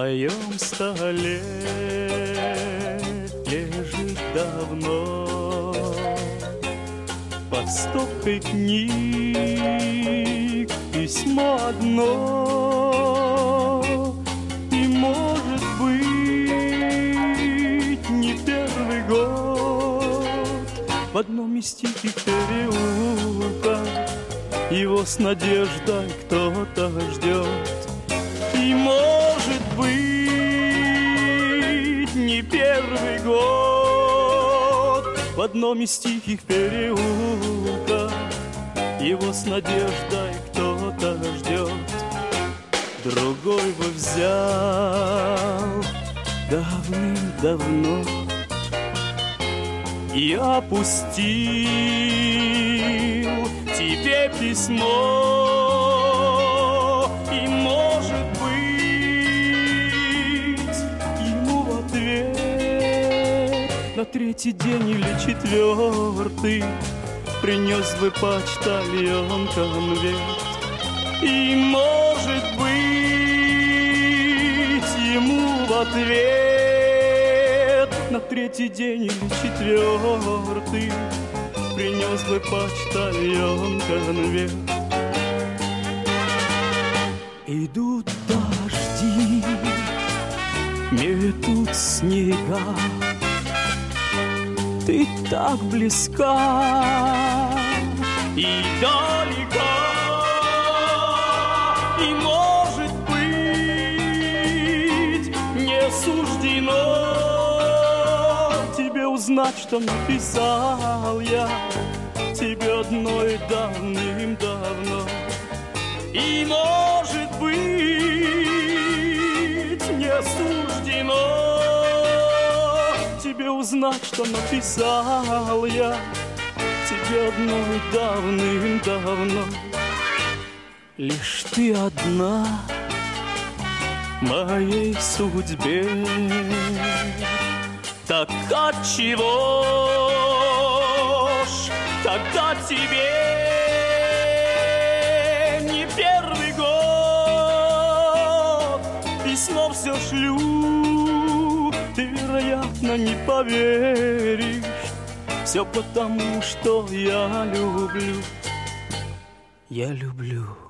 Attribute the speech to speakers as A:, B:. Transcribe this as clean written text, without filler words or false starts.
A: моем столе лежит давно под стопкой книг письмо одно. И, может быть, не первый год в одном из тихих переулков его с надеждой кто-то ждет. И, может быть, не первый год в одном из тихих переулков его с надеждой кто-то ждет. Другой бы взял давным-давно и опустил тебе письмо. И, может быть, ему в ответ на третий день или четвертый принес бы почтальон конверт. И, может быть, ему в ответ на третий день или четвертый принес бы почтальон конверт. Идут дожди, метут снега, ты так близка и далека. И, может быть, не суждено тебе узнать, что написал я тебе одной давным-давно. И, может быть, не суждено тебе узнать, что написал я тебе одной давным-давно. Лишь ты одна в моей судьбе. Так отчего ж тогда тебе не первый год письмо все шлю? Ты, вероятно, не поверишь, все потому, что я люблю. Я люблю.